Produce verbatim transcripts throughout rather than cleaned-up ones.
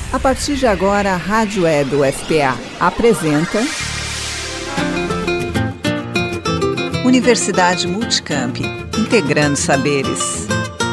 A partir de agora, a Rádio Web U F P A apresenta Universidade Multicamp, integrando saberes.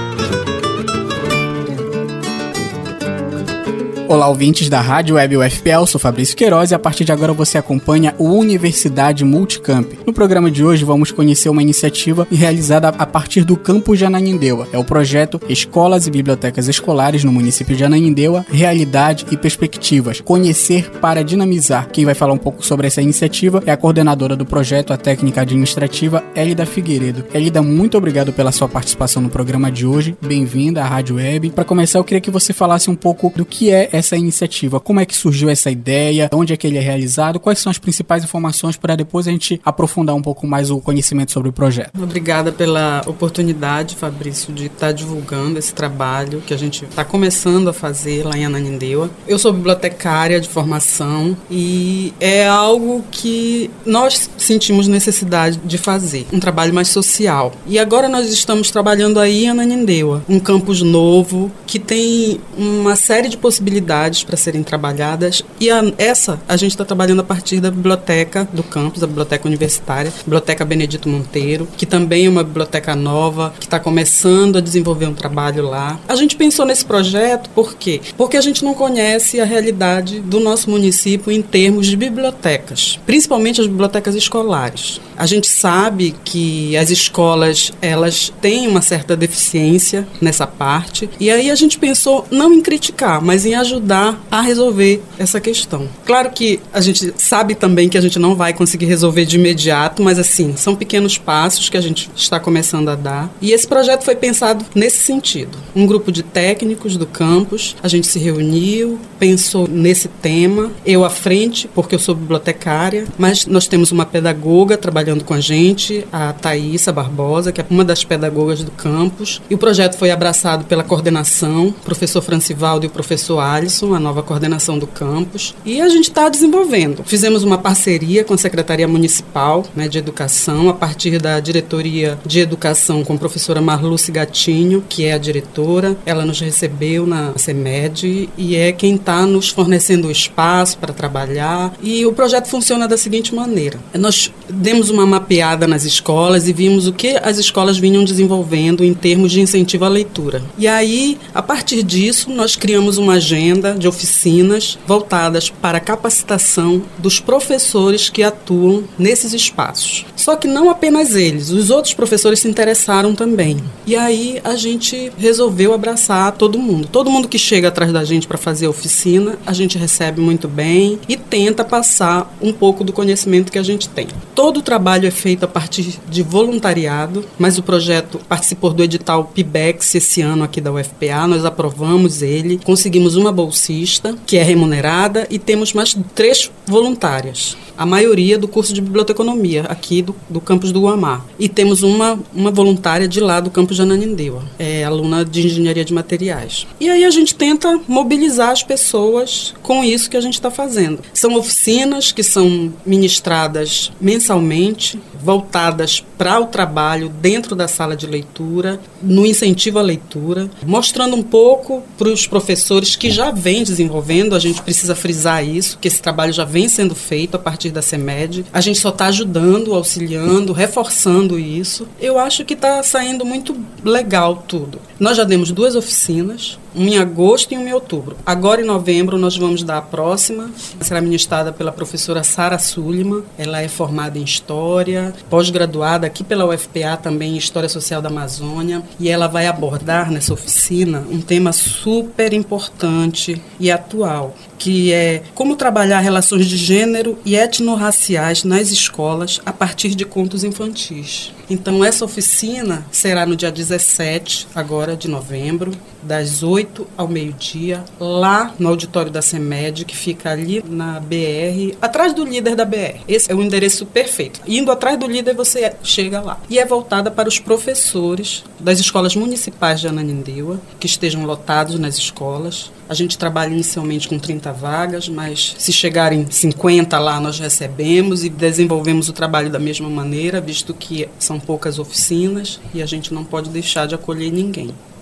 Olá, ouvintes da Rádio Web U F P A, eu sou Fabrício Queiroz e a partir de agora você acompanha o Universidade Multicamp. No programa de hoje vamos conhecer uma iniciativa realizada a partir do campus de Ananindeua. É o projeto Escolas e Bibliotecas Escolares no município de Ananindeua, Realidade e Perspectivas. Conhecer para dinamizar. Quem vai falar um pouco sobre essa iniciativa é a coordenadora do projeto, a técnica administrativa, Elida Figueiredo. Elida, muito obrigado pela sua participação no programa de hoje. Bem-vinda à Rádio Web. Para começar, eu queria que você falasse um pouco do que é essa iniciativa, como é que surgiu essa ideia, onde é que ele é realizado, quais são as principais informações para depois a gente aprofundar um pouco mais o conhecimento sobre o projeto. Obrigada pela oportunidade, Fabrício, de estar divulgando esse trabalho que a gente está começando a fazer lá em Ananindeua. Eu sou bibliotecária de formação e é algo que nós sentimos necessidade de fazer, um trabalho mais social. E agora nós estamos trabalhando aí em Ananindeua, um campus novo que tem uma série de possibilidades para serem trabalhadas e a, essa a gente está trabalhando a partir da biblioteca do campus, a biblioteca universitária, Biblioteca Benedito Monteiro, que também é uma biblioteca nova, que está começando a desenvolver um trabalho lá. A gente pensou nesse projeto por quê? Porque a gente não conhece a realidade do nosso município em termos de bibliotecas, principalmente as bibliotecas escolares. A gente sabe que as escolas, elas têm uma certa deficiência nessa parte, e aí a gente pensou não em criticar, mas em ajudar a resolver essa questão. Claro que a gente sabe também que a gente não vai conseguir resolver de imediato, mas assim, são pequenos passos que a gente está começando a dar, e esse projeto foi pensado nesse sentido. Um grupo de técnicos do campus, a gente se reuniu, pensou nesse tema, eu à frente, porque eu sou bibliotecária, mas nós temos uma pedagoga trabalhando com a gente, a Thaísa Barbosa, que é uma das pedagogas do campus, e o projeto foi abraçado pela coordenação, o professor Francivaldo e o professor Alisson, a nova coordenação do campus, e a gente está desenvolvendo. Fizemos uma parceria com a Secretaria Municipal, né, de Educação, a partir da Diretoria de Educação com a professora Marluce Gatinho, que é a diretora. Ela nos recebeu na CEMED e é quem está nos fornecendo o espaço para trabalhar, e o projeto funciona da seguinte maneira. Nós demos uma mapeada nas escolas e vimos o que as escolas vinham desenvolvendo em termos de incentivo à leitura. E aí, a partir disso, nós criamos uma agenda de oficinas voltadas para a capacitação dos professores que atuam nesses espaços. Só que não apenas eles, os outros professores se interessaram também. E aí, a gente resolveu abraçar todo mundo. Todo mundo que chega atrás da gente para fazer a oficina, a gente recebe muito bem e tenta passar um pouco do conhecimento que a gente tem. Todo o trabalho é feito a partir de voluntariado, mas o projeto participou do edital PIBEX esse ano aqui da U F P A, nós aprovamos ele, conseguimos uma bolsista que é remunerada e temos mais três voluntárias. A maioria do curso de biblioteconomia aqui do, do campus do Guamá. E temos uma, uma voluntária de lá do campus de Ananindeua, é aluna de engenharia de materiais. E aí a gente tenta mobilizar as pessoas com isso que a gente está fazendo. São oficinas que são ministradas mensalmente, voltadas para o trabalho dentro da sala de leitura, no incentivo à leitura, mostrando um pouco para os professores que já vêm desenvolvendo, a gente precisa frisar isso, que esse trabalho já vem sendo feito a partir da CEMED, a gente só está ajudando, auxiliando, reforçando isso. Eu acho que está saindo muito legal tudo. Nós já demos duas oficinas, uma em agosto e uma em outubro. Agora, em novembro, nós vamos dar a próxima. Será ministrada pela professora Sara Suliman. Ela é formada em História, pós-graduada aqui pela U F P A também em História Social da Amazônia. E ela vai abordar nessa oficina um tema super importante e atual, que é como trabalhar relações de gênero e etnorraciais nas escolas a partir de contos infantis. Então, essa oficina será no dia dezessete, agora de novembro, das oito ao meio-dia, lá no auditório da CEMED, que fica ali na B R, atrás do líder da B R. Esse é o endereço perfeito. Indo atrás do líder, você chega lá. E é voltada para os professores das escolas municipais de Ananindeua, que estejam lotados nas escolas. A gente trabalha inicialmente com trinta vagas, mas se chegarem cinquenta lá, nós recebemos e desenvolvemos o trabalho da mesma maneira, visto que são poucas oficinas e a gente não pode deixar de acolher ninguém.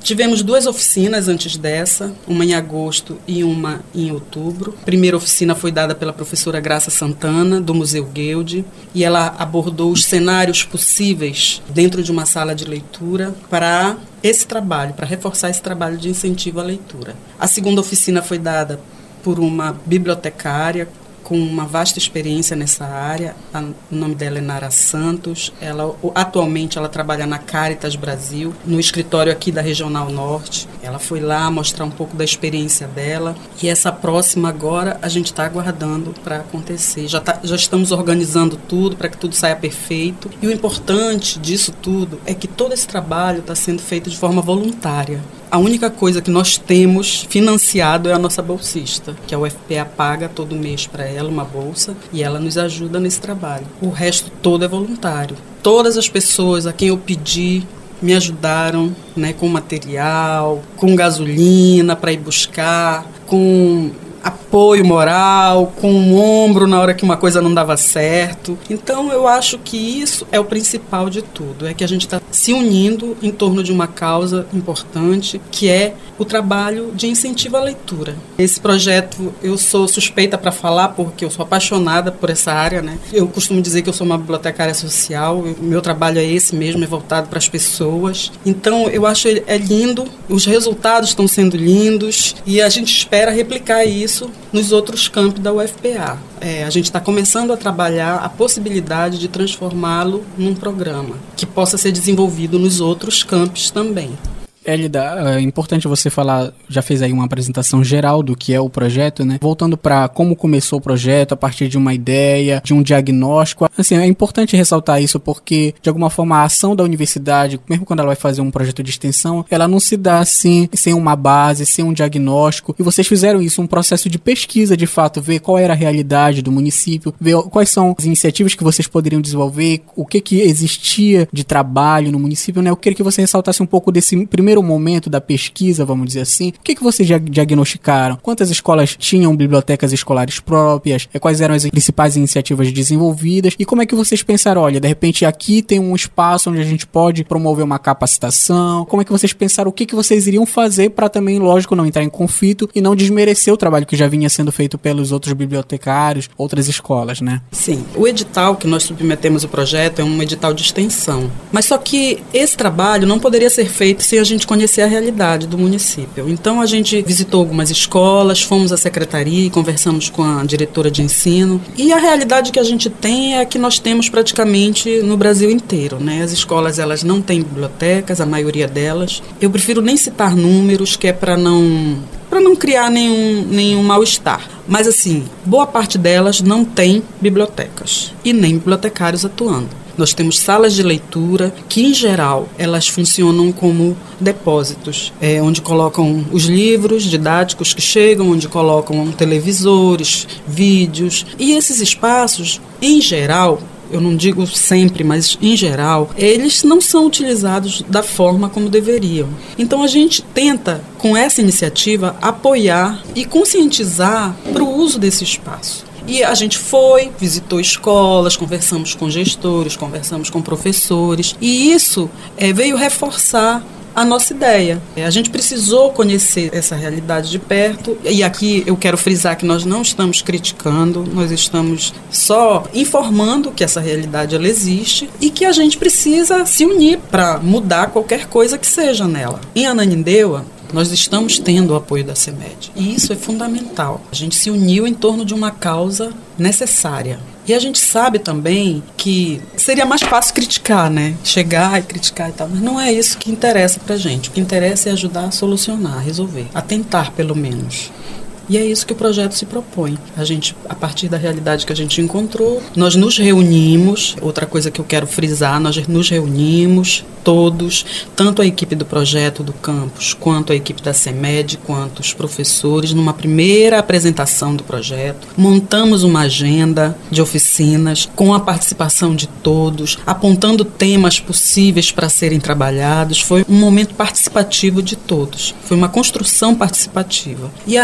Tivemos duas oficinas antes dessa, uma em agosto e uma em outubro. A primeira oficina foi dada pela professora Graça Santana, do Museu Guild, e ela abordou os cenários possíveis dentro de uma sala de leitura para esse trabalho, para reforçar esse trabalho de incentivo à leitura. A segunda oficina foi dada por uma bibliotecária com uma vasta experiência nessa área. O nome dela é Nara Santos. Ela, atualmente ela trabalha na Caritas Brasil, no escritório aqui da Regional Norte. Ela foi lá mostrar um pouco da experiência dela. E essa próxima agora a gente está aguardando para acontecer. Já, tá, já estamos organizando tudo para que tudo saia perfeito. E o importante disso tudo é que todo esse trabalho está sendo feito de forma voluntária. A única coisa que nós temos financiado é a nossa bolsista, que a U F P A paga todo mês para ela uma bolsa e ela nos ajuda nesse trabalho. O resto todo é voluntário. Todas as pessoas a quem eu pedi me ajudaram, né, com material, com gasolina para ir buscar, com apoio moral, com um ombro na hora que uma coisa não dava certo. Então eu acho que isso é o principal de tudo, é que a gente está se unindo em torno de uma causa importante, que é o trabalho de incentivo à leitura. Esse projeto eu sou suspeita para falar porque eu sou apaixonada por essa área, né? Eu costumo dizer que eu sou uma bibliotecária social, o meu trabalho é esse mesmo, é voltado para as pessoas. Então eu acho é lindo, os resultados estão sendo lindos e a gente espera replicar isso nos outros campi da U F P A. É, a gente está começando a trabalhar a possibilidade de transformá-lo num programa que possa ser desenvolvido nos outros campos também. Hélida, é importante você falar, já fez aí uma apresentação geral do que é o projeto, né? Voltando para como começou o projeto, a partir de uma ideia, de um diagnóstico. Assim, é importante ressaltar isso porque, de alguma forma, a ação da universidade, mesmo quando ela vai fazer um projeto de extensão, ela não se dá assim, sem uma base, sem um diagnóstico. E vocês fizeram isso, um processo de pesquisa, de fato, ver qual era a realidade do município, ver quais são as iniciativas que vocês poderiam desenvolver, o que que existia de trabalho no município, né? Eu queria que você ressaltasse um pouco desse primeiro primeiro momento da pesquisa, vamos dizer assim, o que, que vocês já diagnosticaram? Quantas escolas tinham bibliotecas escolares próprias? Quais eram as principais iniciativas desenvolvidas? E como é que vocês pensaram, olha, de repente aqui tem um espaço onde a gente pode promover uma capacitação? Como é que vocês pensaram o que, que vocês iriam fazer para também, lógico, não entrar em conflito e não desmerecer o trabalho que já vinha sendo feito pelos outros bibliotecários, outras escolas, né? Sim, o edital que nós submetemos o projeto é um edital de extensão. Mas só que esse trabalho não poderia ser feito sem a gente conhecer a realidade do município. Então a gente visitou algumas escolas, fomos à secretaria e conversamos com a diretora de ensino. E a realidade que a gente tem é a que nós temos praticamente no Brasil inteiro, né? As escolas, elas não têm bibliotecas, a maioria delas. Eu prefiro nem citar números, que é para não... para não criar nenhum, nenhum mal-estar. Mas, assim, boa parte delas não tem bibliotecas e nem bibliotecários atuando. Nós temos salas de leitura que, em geral, elas funcionam como depósitos, é, onde colocam os livros didáticos que chegam, onde colocam televisores, vídeos. E esses espaços, em geral, eu não digo sempre, mas em geral, eles não são utilizados da forma como deveriam. Então a gente tenta, com essa iniciativa, apoiar e conscientizar para o uso desse espaço. E a gente foi, visitou escolas, conversamos com gestores, conversamos com professores, e isso é, veio reforçar a nossa ideia. A gente precisou conhecer essa realidade de perto, e aqui eu quero frisar que nós não estamos criticando, nós estamos só informando que essa realidade ela existe e que a gente precisa se unir para mudar qualquer coisa que seja nela. Em Ananindeua, nós estamos tendo o apoio da CEMED. E isso é fundamental. A gente se uniu em torno de uma causa necessária. E a gente sabe também que seria mais fácil criticar, né? Chegar e criticar e tal. Mas não é isso que interessa pra gente. O que interessa é ajudar a solucionar, a resolver. A tentar, pelo menos. E é isso que o projeto se propõe. A gente, a partir da realidade que a gente encontrou, nós nos reunimos, outra coisa que eu quero frisar, nós nos reunimos todos, tanto a equipe do projeto do campus, quanto a equipe da CEMED, quanto os professores, numa primeira apresentação do projeto. Montamos uma agenda de oficinas com a participação de todos, apontando temas possíveis para serem trabalhados. Foi um momento participativo de todos. Foi uma construção participativa. E aí,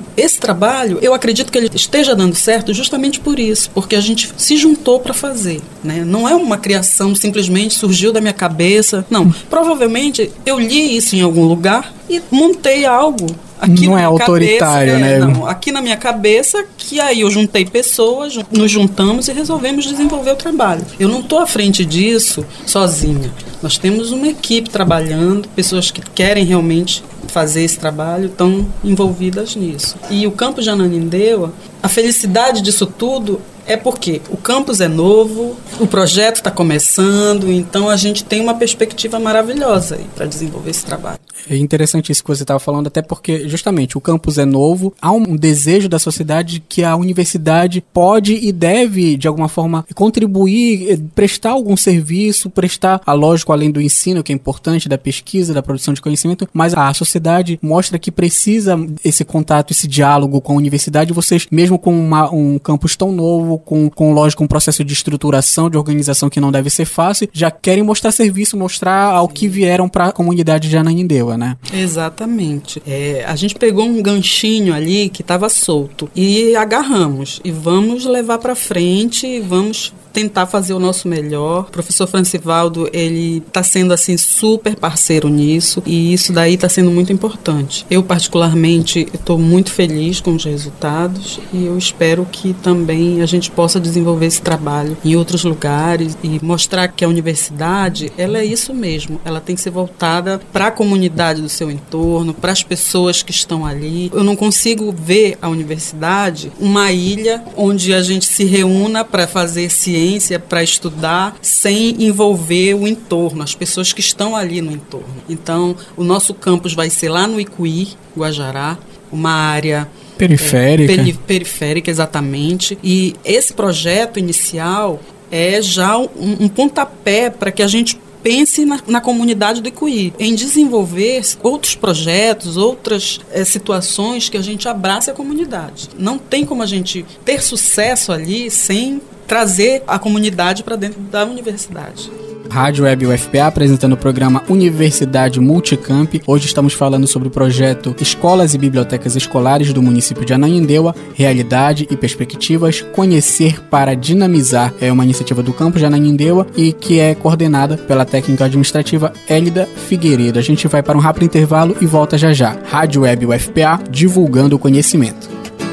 esse trabalho, eu acredito que ele esteja dando certo justamente por isso, porque a gente se juntou para fazer, né? Não é uma criação, simplesmente surgiu da minha cabeça. Não, provavelmente eu li isso em algum lugar e montei algo. Aqui não é autoritário, cabeça, é, né? Não, aqui na minha cabeça, que aí eu juntei pessoas, nos juntamos e resolvemos desenvolver o trabalho. Eu não estou à frente disso sozinha. Nós temos uma equipe trabalhando, pessoas que querem realmente fazer esse trabalho, estão envolvidas nisso. E o campus de Ananindeua, a felicidade disso tudo é porque o campus é novo, o projeto está começando, então a gente tem uma perspectiva maravilhosa aí para desenvolver esse trabalho. É interessante isso que você estava falando, até porque justamente o campus é novo, há um desejo da sociedade que a universidade pode e deve, de alguma forma, contribuir, prestar algum serviço, prestar, a lógico, além do ensino, que é importante, da pesquisa, da produção de conhecimento, mas a sociedade mostra que precisa esse contato, esse diálogo com a universidade. Vocês, mesmo com uma, um campus tão novo, com, com, lógico, um processo de estruturação, de organização que não deve ser fácil, já querem mostrar serviço, mostrar ao que vieram para a comunidade de Ananindeua, né? Exatamente. É, a gente pegou um ganchinho ali que estava solto e agarramos e vamos levar para frente, vamos tentar fazer o nosso melhor. O professor Francivaldo, ele está sendo assim super parceiro nisso e isso daí está sendo muito importante. Eu particularmente estou muito feliz com os resultados e eu espero que também a gente possa desenvolver esse trabalho em outros lugares e mostrar que a universidade, ela é isso mesmo, ela tem que ser voltada para a comunidade do seu entorno, para as pessoas que estão ali. Eu não consigo ver a universidade uma ilha onde a gente se reúna para fazer ciência, para estudar, sem envolver o entorno, as pessoas que estão ali no entorno. Então, o nosso campus vai ser lá no Icuí, Guajará, uma área periférica. É, peri- periférica, exatamente. E esse projeto inicial é já um, um pontapé para que a gente pense na, na comunidade do Icuí, em desenvolver outros projetos, outras é, situações que a gente abrace a comunidade. Não tem como a gente ter sucesso ali sem trazer a comunidade para dentro da universidade. Rádio Web U F P A apresentando o programa Universidade Multicamp. Hoje estamos falando sobre o projeto Escolas e Bibliotecas Escolares do município de Ananindeua, Realidade e Perspectivas, Conhecer para Dinamizar. É uma iniciativa do campus de Ananindeua e que é coordenada pela técnica administrativa Élida Figueiredo. A gente vai para um rápido intervalo e volta já já. Rádio Web U F P A, divulgando o conhecimento.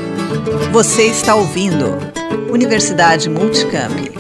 Você está ouvindo Universidade Multicamp.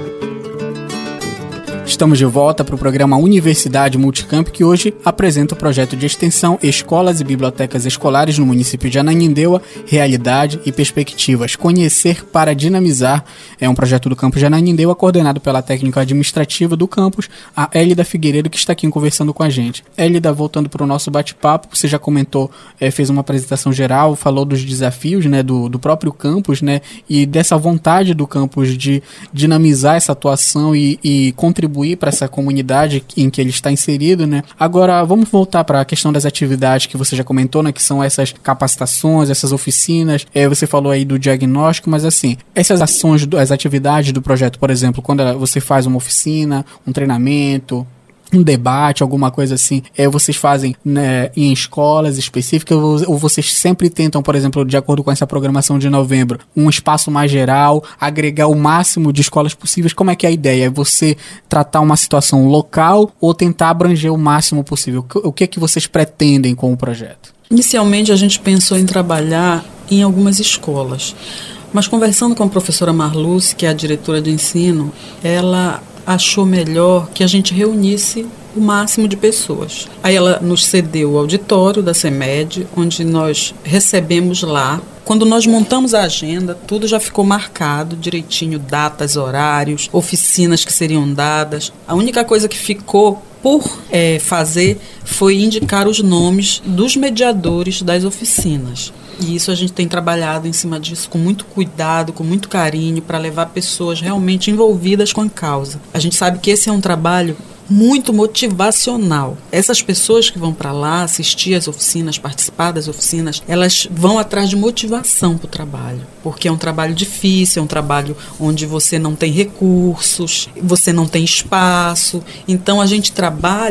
Estamos de volta para o programa Universidade Multicamp, que hoje apresenta o projeto de extensão Escolas e Bibliotecas Escolares no município de Ananindeua, Realidade e Perspectivas, Conhecer para Dinamizar. É um projeto do campus de Ananindeua, coordenado pela técnica administrativa do campus, a Élida Figueiredo, que está aqui conversando com a gente. Élida, voltando para o nosso bate-papo, você já comentou, é, fez uma apresentação geral, falou dos desafios, né, do, do próprio campus, né, e dessa vontade do campus de dinamizar essa atuação e, e contribuir para essa comunidade em que ele está inserido, né? Agora, vamos voltar para a questão das atividades que você já comentou, né? Que são essas capacitações, essas oficinas. É, você falou aí do diagnóstico, mas assim, essas ações, as atividades do projeto, por exemplo, quando você faz uma oficina, um treinamento, um debate, alguma coisa assim, é, vocês fazem, né, em escolas específicas ou, ou vocês sempre tentam, por exemplo, de acordo com essa programação de novembro, um espaço mais geral, agregar o máximo de escolas possíveis? Como é que é a ideia? É você tratar uma situação local ou tentar abranger o máximo possível? O que é que vocês pretendem com o projeto? Inicialmente a gente pensou em trabalhar em algumas escolas, mas conversando com a professora Marluce, que é a diretora de ensino, ela achou melhor que a gente reunisse o máximo de pessoas. Aí ela nos cedeu o auditório da CEMED, onde nós recebemos lá. Quando nós montamos a agenda, tudo já ficou marcado direitinho, datas, horários, oficinas que seriam dadas. A única coisa que ficou por é, fazer foi indicar os nomes dos mediadores das oficinas. E isso a gente tem trabalhado em cima disso com muito cuidado, com muito carinho, para levar pessoas realmente envolvidas com a causa. A gente sabe que esse é um trabalho muito motivacional. Essas pessoas que vão para lá assistir às oficinas, participar das oficinas, elas vão atrás de motivação para o trabalho, porque é um trabalho difícil, é um trabalho onde você não tem recursos, você não tem espaço. Então a gente trabalha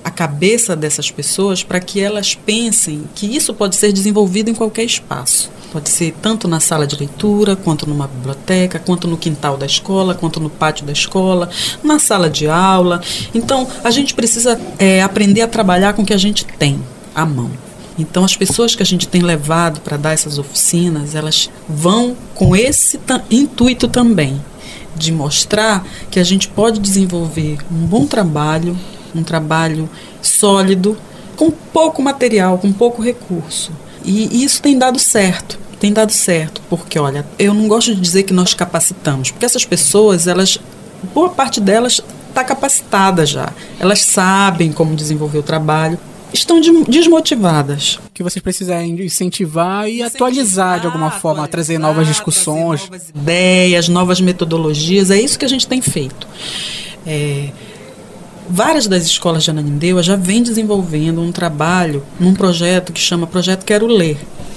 a cabeça dessas pessoas para que elas pensem que isso pode ser desenvolvido em qualquer espaço. Pode ser tanto na sala de leitura, quanto numa biblioteca, quanto no quintal da escola, quanto no pátio da escola, na sala de aula. Então, a gente precisa é, aprender a trabalhar com o que a gente tem à mão. Então, as pessoas que a gente tem levado para dar essas oficinas, elas vão com esse t- intuito também, de mostrar que a gente pode desenvolver um bom trabalho, um trabalho sólido, com pouco material, com pouco recurso. E isso tem dado certo, tem dado certo, porque, olha, eu não gosto de dizer que nós capacitamos, porque essas pessoas, elas, boa parte delas está capacitada já, elas sabem como desenvolver o trabalho, estão desmotivadas. Que vocês precisam incentivar e incentivar, atualizar de alguma forma, trazer novas discussões. Trazer novas ideias, novas metodologias, é isso que a gente tem feito. É... Várias das escolas de Ananindeua já vêm desenvolvendo um trabalho num projeto que chama Projeto Quero Ler.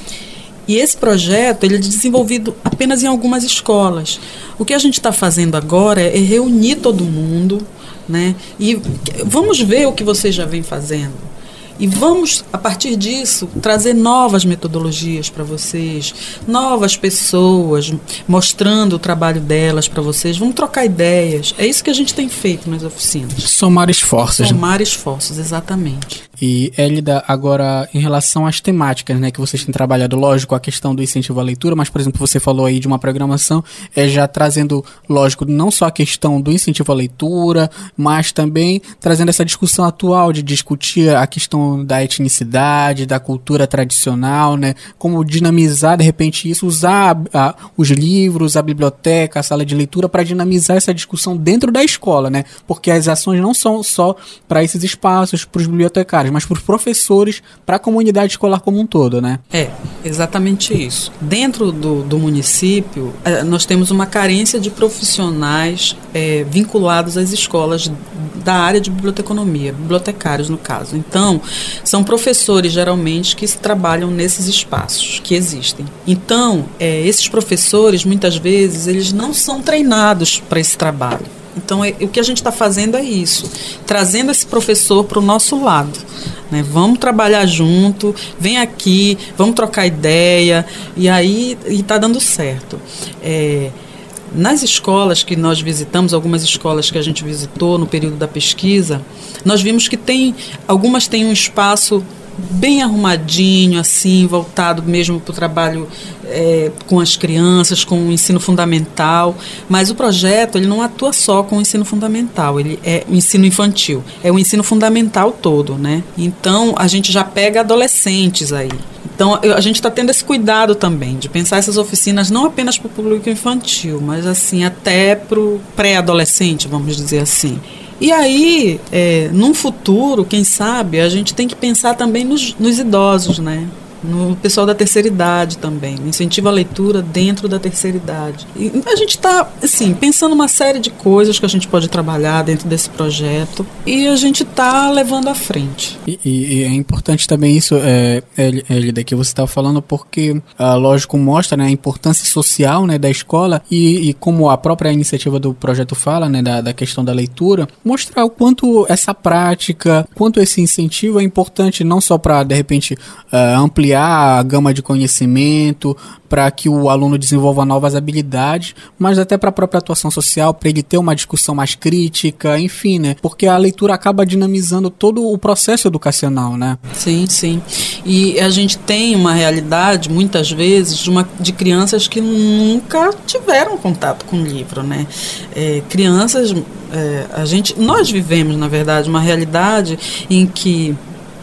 E esse projeto ele é desenvolvido apenas em algumas escolas. O que a gente está fazendo agora é reunir todo mundo, né? E vamos ver o que vocês já vêm fazendo. E vamos, a partir disso, trazer novas metodologias para vocês, novas pessoas, mostrando o trabalho delas para vocês. Vamos trocar ideias. É isso que a gente tem feito nas oficinas. Somar esforços. Somar esforços, exatamente. E, Hélida, agora, em relação às temáticas, né, que vocês têm trabalhado, lógico, a questão do incentivo à leitura, mas, por exemplo, você falou aí de uma programação, é, já trazendo, lógico, não só a questão do incentivo à leitura, mas também trazendo essa discussão atual de discutir a questão da etnicidade, da cultura tradicional, né? Como dinamizar, de repente, isso, usar a, a, os livros, a biblioteca, a sala de leitura para dinamizar essa discussão dentro da escola, né? Porque as ações não são só para esses espaços, para os bibliotecários, mas para os professores, para a comunidade escolar como um todo, né? É, exatamente isso. Dentro do, do município, nós temos uma carência de profissionais é, vinculados às escolas da área de biblioteconomia, bibliotecários no caso. Então, são professores, geralmente, que trabalham nesses espaços que existem. Então, é, esses professores, muitas vezes, eles não são treinados para esse trabalho. Então, é, o que a gente está fazendo é isso, trazendo esse professor para o nosso lado. Né? Vamos trabalhar junto, vem aqui, vamos trocar ideia, e aí está dando certo. É, nas escolas que nós visitamos, algumas escolas que a gente visitou no período da pesquisa, nós vimos que tem, algumas têm um espaço bem arrumadinho, assim, voltado mesmo para o trabalho é, com as crianças, com o ensino fundamental, mas o projeto ele não atua só com o ensino fundamental, ele é o ensino infantil, é o ensino fundamental todo, né? Então, a gente já pega adolescentes aí. Então, a gente está tendo esse cuidado também, de pensar essas oficinas não apenas para o público infantil, mas assim, até para o pré-adolescente, vamos dizer assim. E aí, é, num futuro, quem sabe, a gente tem que pensar também nos, nos idosos, né? No pessoal da terceira idade também, incentivo à leitura dentro da terceira idade. E a gente está, assim, pensando uma série de coisas que a gente pode trabalhar dentro desse projeto e a gente está levando à frente. E, e, e é importante também isso, é, Hélida, que você estava falando, porque, a lógico, mostra, né, a importância social, né, da escola e, e como a própria iniciativa do projeto fala, né, da, da questão da leitura, mostrar o quanto essa prática, quanto esse incentivo é importante não só para, de repente, uh, ampliar a gama de conhecimento, para que o aluno desenvolva novas habilidades, mas até para a própria atuação social, para ele ter uma discussão mais crítica, enfim, né? Porque a leitura acaba dinamizando todo o processo educacional, né? Sim, sim. E a gente tem uma realidade, muitas vezes, de, uma, de crianças que nunca tiveram contato com o livro, né? É, crianças, é, a gente, nós vivemos, na verdade, uma realidade em que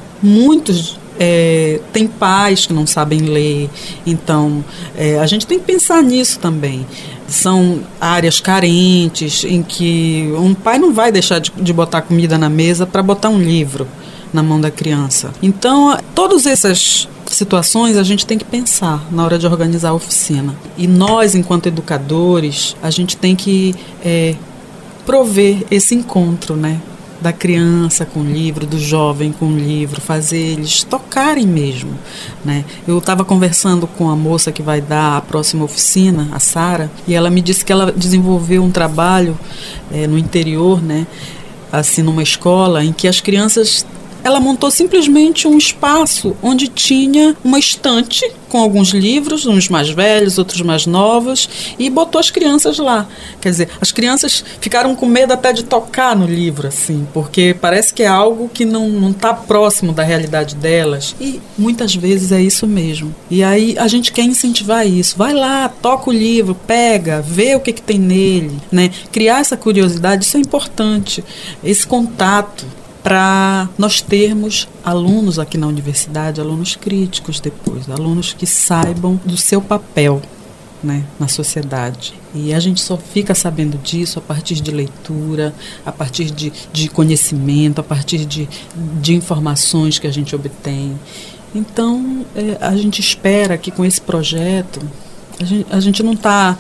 muitos É, tem pais que não sabem ler, então é, a gente tem que pensar nisso também. São áreas carentes em que um pai não vai deixar de, de botar comida na mesa para botar um livro na mão da criança. Então, todas essas situações a gente tem que pensar na hora de organizar a oficina. E nós, enquanto educadores, a gente tem que é, prover esse encontro, né? Da criança com o livro, do jovem com o livro, fazer eles tocarem mesmo, né? Eu estava conversando com a moça que vai dar a próxima oficina, a Sara, e ela me disse que ela desenvolveu um trabalho é, no interior, né? Assim, numa escola em que as crianças ela montou simplesmente um espaço onde tinha uma estante com alguns livros, uns mais velhos, outros mais novos, e botou as crianças lá. Quer dizer, as crianças ficaram com medo até de tocar no livro, assim, porque parece que é algo que não está próximo da realidade delas. E muitas vezes é isso mesmo. E aí a gente quer incentivar isso. Vai lá, toca o livro, pega, vê o que, que tem nele, né? Criar essa curiosidade, isso é importante. Esse contato, para nós termos alunos aqui na universidade, alunos críticos depois, alunos que saibam do seu papel, né, na sociedade. E a gente só fica sabendo disso a partir de leitura, a partir de, de conhecimento, a partir de, de informações que a gente obtém. Então, é, a gente espera que com esse projeto, a gente, a gente não está...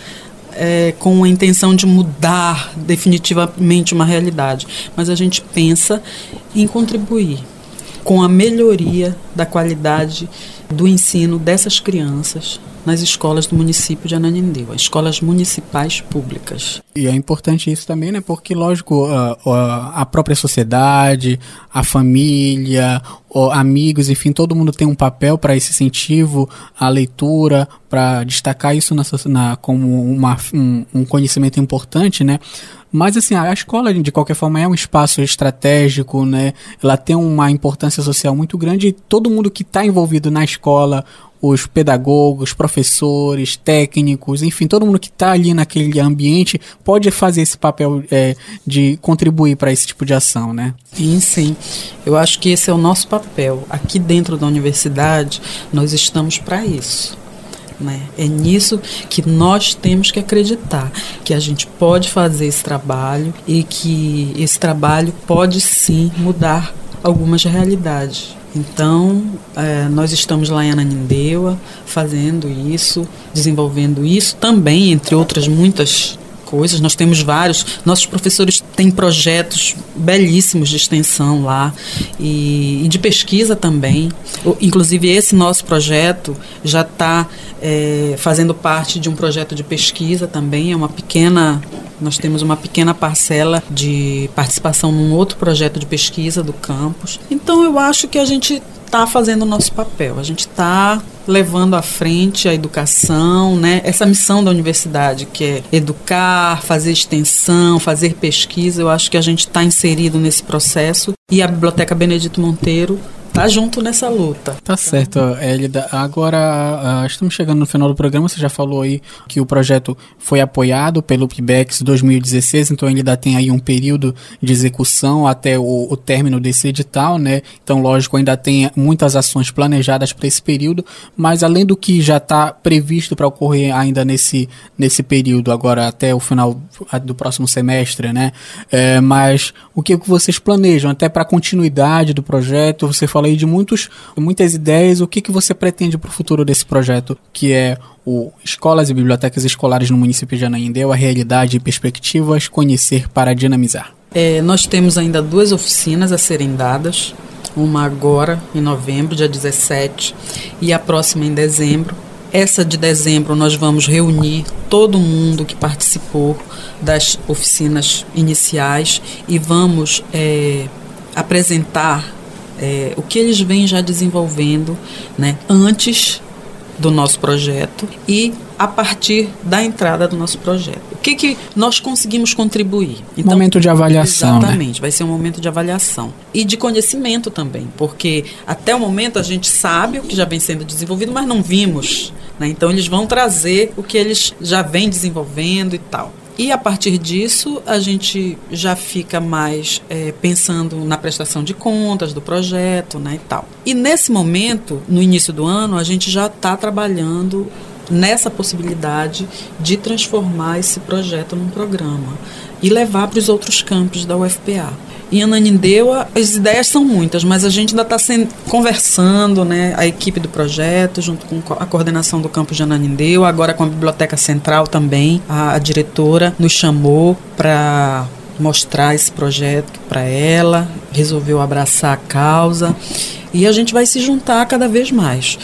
É, com a intenção de mudar definitivamente uma realidade, mas a gente pensa em contribuir com a melhoria da qualidade do ensino dessas crianças nas escolas do município de Ananindeua, escolas municipais públicas. E é importante isso também, né? Porque, lógico, a, a própria sociedade, a família, amigos, enfim, todo mundo tem um papel para esse incentivo à leitura, para destacar isso na, na, como uma, um, um conhecimento importante, né? Mas, assim, a escola, de qualquer forma, é um espaço estratégico, né? Ela tem uma importância social muito grande e todo mundo que está envolvido na escola, os pedagogos, professores, técnicos, enfim, todo mundo que está ali naquele ambiente pode fazer esse papel é, de contribuir para esse tipo de ação, né? Sim, sim. Eu acho que esse é o nosso papel. Aqui dentro da universidade, nós estamos para isso. Né? É nisso que nós temos que acreditar, que a gente pode fazer esse trabalho e que esse trabalho pode sim mudar algumas realidades. Então, é, nós estamos lá em Ananindeua fazendo isso, desenvolvendo isso também, entre outras muitas coisas. Nós temos vários, nossos professores têm projetos belíssimos de extensão lá e, e de pesquisa também. O, inclusive esse nosso projeto já está é, fazendo parte de um projeto de pesquisa também, é uma pequena... Nós temos uma pequena parcela de participação num outro projeto de pesquisa do campus. Então, eu acho que a gente está fazendo o nosso papel. A gente está levando à frente a educação, né? Essa missão da universidade, que é educar, fazer extensão, fazer pesquisa. Eu acho que a gente está inserido nesse processo. E a Biblioteca Benedito Monteiro tá junto nessa luta. Tá certo, Hélida. Agora, uh, estamos chegando no final do programa. Você já falou aí que o projeto foi apoiado pelo P I B E X dois mil e dezesseis, então ele ainda tem aí um período de execução até o, o término desse edital, né? Então, lógico, ainda tem muitas ações planejadas para esse período, mas além do que já está previsto para ocorrer ainda nesse, nesse período, agora até o final do próximo semestre, né? É, mas o que vocês planejam até para a continuidade do projeto? Você falou aí de muitos, muitas ideias. O que, que você pretende para o futuro desse projeto, que é o Escolas e Bibliotecas Escolares no município de Ananindeua, realidade e perspectivas, conhecer para dinamizar? É, nós temos ainda duas oficinas a serem dadas, uma agora em novembro, dia dezessete, e a próxima em dezembro. Essa de dezembro nós vamos reunir todo mundo que participou das oficinas iniciais e vamos é, apresentar É, o que eles vêm já desenvolvendo, né, antes do nosso projeto e a partir da entrada do nosso projeto. O que, que nós conseguimos contribuir? Então, momento de avaliação. Exatamente, né? Vai ser um momento de avaliação. E de conhecimento também, porque até o momento a gente sabe o que já vem sendo desenvolvido, mas não vimos. Né? Então eles vão trazer o que eles já vêm desenvolvendo e tal. E a partir disso, a gente já fica mais é, pensando na prestação de contas do projeto, né, e tal. E nesse momento, no início do ano, a gente já está trabalhando nessa possibilidade de transformar esse projeto num programa e levar para os outros campos da U F P A. Em Ananindeua, as ideias são muitas, mas a gente ainda está conversando, né, a equipe do projeto, junto com a coordenação do campus de Ananindeua, agora com a Biblioteca Central também. A, a diretora nos chamou para mostrar esse projeto para ela, resolveu abraçar a causa e a gente vai se juntar cada vez mais.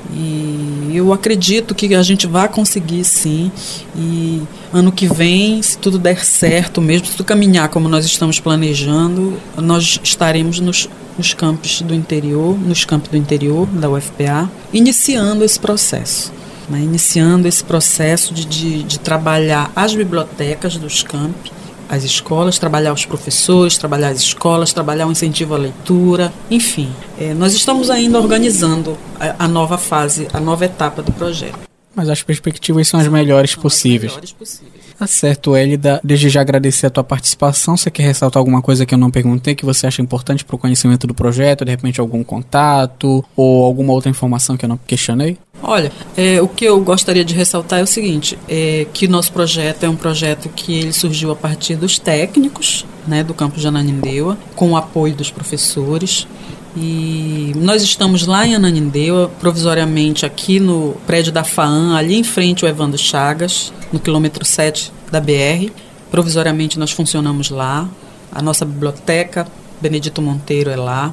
E eu acredito que a gente vai conseguir, sim. E ano que vem, se tudo der certo, mesmo se tudo caminhar como nós estamos planejando, nós estaremos nos, nos campos do interior, nos campos do interior da U F P A, iniciando esse processo. Né, iniciando esse processo de, de, de trabalhar as bibliotecas dos campi, as escolas, trabalhar os professores, trabalhar as escolas, trabalhar o incentivo à leitura, enfim. É, nós estamos ainda organizando a, a nova fase, a nova etapa do projeto. Mas as perspectivas são as melhores são possíveis. As melhores possíveis. Tá certo, Hélida. Desde já agradecer a tua participação. Você quer ressaltar alguma coisa que eu não perguntei, que você acha importante para o conhecimento do projeto? De repente algum contato ou alguma outra informação que eu não questionei? Olha, é, o que eu gostaria de ressaltar é o seguinte, é que nosso projeto é um projeto que ele surgiu a partir dos técnicos, né, do campus de Ananindeua, com o apoio dos professores. E nós estamos lá em Ananindeua, provisoriamente aqui no prédio da FAAM, ali em frente ao Evandro Chagas, no quilômetro sete da B R. Provisoriamente nós funcionamos lá. A nossa biblioteca, Benedito Monteiro, é lá.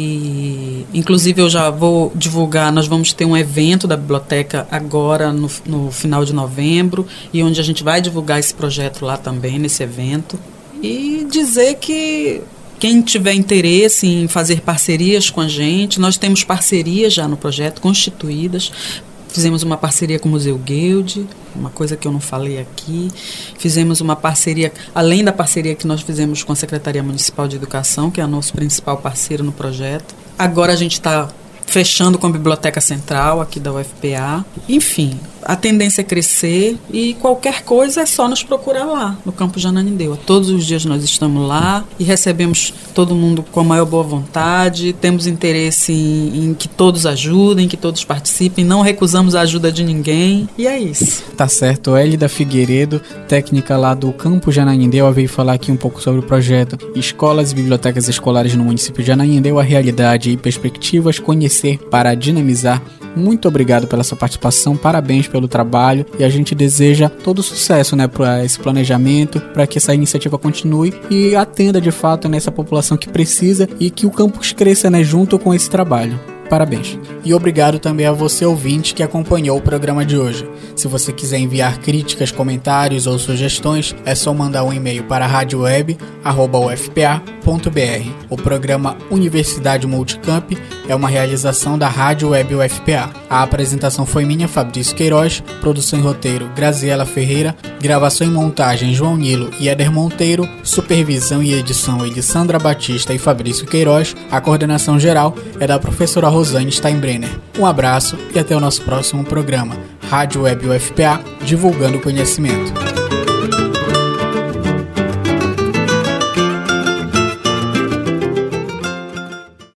E, inclusive, eu já vou divulgar, nós vamos ter um evento da biblioteca agora no, no final de novembro, e onde a gente vai divulgar esse projeto lá também, nesse evento. E dizer que quem tiver interesse em fazer parcerias com a gente, nós temos parcerias já no projeto, constituídas. Fizemos uma parceria com o Museu Guild, uma coisa que eu não falei aqui. Fizemos uma parceria, além da parceria que nós fizemos com a Secretaria Municipal de Educação, que é o nosso principal parceiro no projeto. Agora a gente está fechando com a Biblioteca Central aqui da U F P A. Enfim, a tendência é crescer e qualquer coisa é só nos procurar lá, no campus de Ananindeua. Todos os dias nós estamos lá e recebemos todo mundo com a maior boa vontade, temos interesse em, em que todos ajudem, que todos participem, não recusamos a ajuda de ninguém e é isso. Tá certo, Hélida Figueiredo, técnica lá do campus de Ananindeua, veio falar aqui um pouco sobre o projeto Escolas e Bibliotecas Escolares no município de Ananindeua, realidade e perspectivas, conhecer para dinamizar. Muito obrigado pela sua participação, parabéns pelo trabalho e a gente deseja todo sucesso, né, para esse planejamento, para que essa iniciativa continue e atenda de fato nessa população que precisa e que o campus cresça, né, junto com esse trabalho. Parabéns. E obrigado também a você, ouvinte, que acompanhou o programa de hoje. Se você quiser enviar críticas, comentários ou sugestões, é só mandar um e-mail para rádio web arroba u f p a ponto b r. O programa Universidade Multicamp é uma realização da Rádio Web U F P A. A apresentação foi minha, Fabrício Queiroz, produção e roteiro Graziela Ferreira, gravação e montagem João Nilo e Éder Monteiro, supervisão e edição Elisandra Batista e Fabrício Queiroz, a coordenação geral é da professora Rosane Steinbrenner. Um abraço e até o nosso próximo programa. Rádio Web U F P A, divulgando conhecimento.